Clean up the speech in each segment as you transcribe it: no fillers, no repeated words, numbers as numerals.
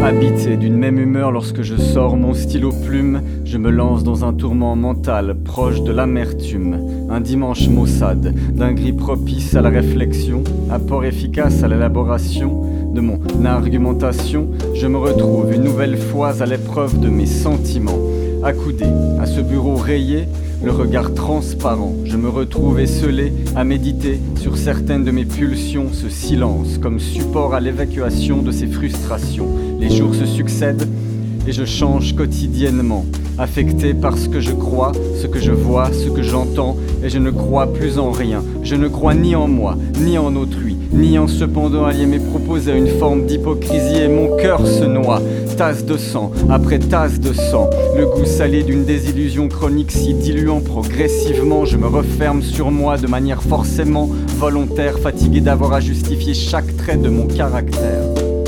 Habité d'une même humeur lorsque je sors mon stylo plume, je me lance dans un tourment mental proche de l'amertume. Un dimanche maussade, d'un gris propice à la réflexion, apport efficace à l'élaboration de mon argumentation, je me retrouve une nouvelle fois à l'épreuve de mes sentiments. Accoudé à ce bureau rayé, le regard transparent, je me retrouve esselé à méditer sur certaines de mes pulsions, ce silence comme support à l'évacuation de ces frustrations. Les jours se succèdent et je change quotidiennement, affecté par ce que je crois, ce que je vois, ce que j'entends, et je ne crois plus en rien. Je ne crois ni en moi, ni en autrui, ni en cependant allier mes propos à une forme d'hypocrisie, et mon cœur se noie, tasse de sang après tasse de sang. Le goût salé d'une désillusion chronique s'y diluant progressivement, je me referme sur moi de manière forcément volontaire, fatigué d'avoir à justifier chaque trait de mon caractère.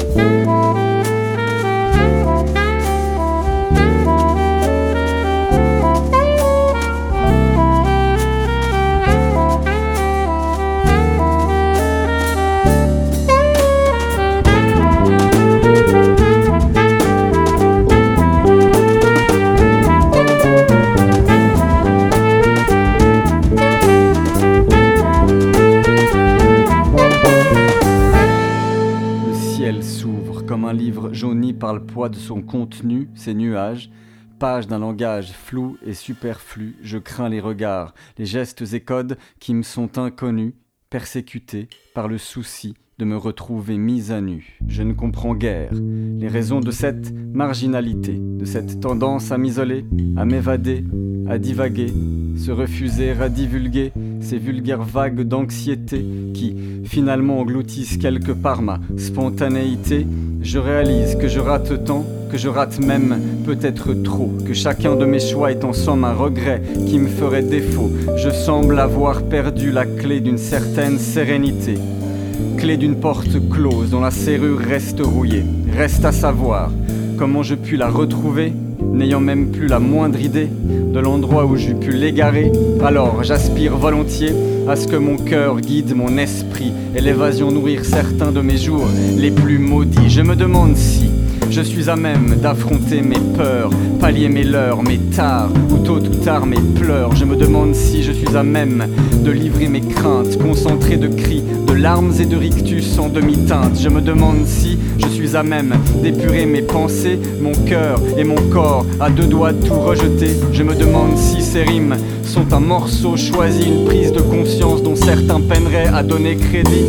S'ouvre comme un livre jauni par le poids de son contenu, ses nuages, pages d'un langage flou et superflu. Je crains les regards, les gestes et codes qui me sont inconnus, persécutés par le souci de me retrouver mis à nu. Je ne comprends guère les raisons de cette marginalité, de cette tendance à m'isoler, à m'évader, à divaguer, se refuser à divulguer ces vulgaires vagues d'anxiété qui finalement engloutissent quelque part ma spontanéité. Je réalise que je rate tant, que je rate même peut-être trop, que chacun de mes choix est en somme un regret qui me ferait défaut. Je semble avoir perdu la clé d'une certaine sérénité, clé d'une porte close dont la serrure reste rouillée. Reste à savoir comment je puis la retrouver, n'ayant même plus la moindre idée de l'endroit où j'eus pu l'égarer. Alors j'aspire volontiers à ce que mon cœur guide mon esprit et l'évasion nourrir certains de mes jours les plus maudits. Je me demande si je suis à même d'affronter mes peurs, pallier mes leurres, mes tares, ou tôt ou tard mes pleurs. Je me demande si je suis à même de livrer mes craintes, concentrées de cris, de larmes et de rictus en demi-teinte. Je me demande si je suis à même d'épurer mes pensées, mon cœur et mon corps, à deux doigts de tout rejeter. Je me demande si ces rimes sont un morceau choisi, une prise de conscience dont certains peineraient à donner crédit.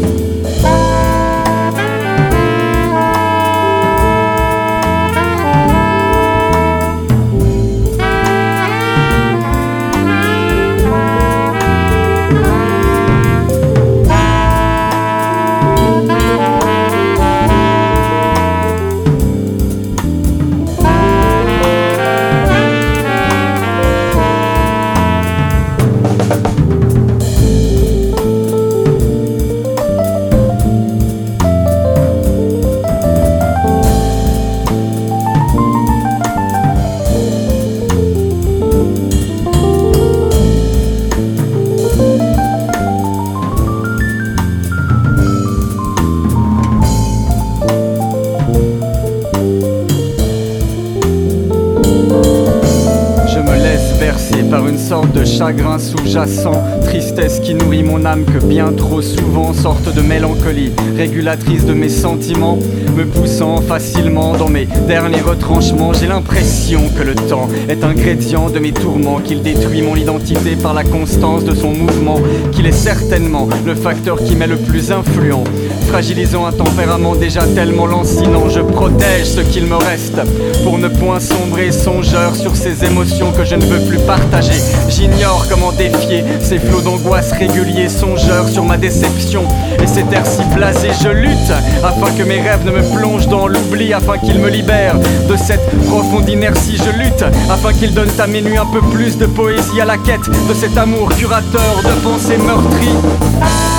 Par une sorte de chagrin sous-jacent, tristesse qui nourrit mon âme que bien trop souvent, sorte de mélancolie régulatrice de mes sentiments, me poussant facilement dans mes derniers retranchements. J'ai l'impression que le temps est ingrédient de mes tourments, qu'il détruit mon identité par la constance de son mouvement, qu'il est certainement le facteur qui m'est le plus influent, fragilisant un tempérament déjà tellement lancinant. Je protège ce qu'il me reste pour ne point sombrer songeur sur ces émotions que je ne veux plus partager. J'ignore comment défier ces flots d'angoisse réguliers, songeurs sur ma déception et cet air si blasé. Je lutte afin que mes rêves ne me plongent dans l'oubli, afin qu'ils me libèrent de cette profonde inertie. Je lutte afin qu'ils donnent à mes nuits un peu plus de poésie, à la quête de cet amour curateur de pensées meurtries.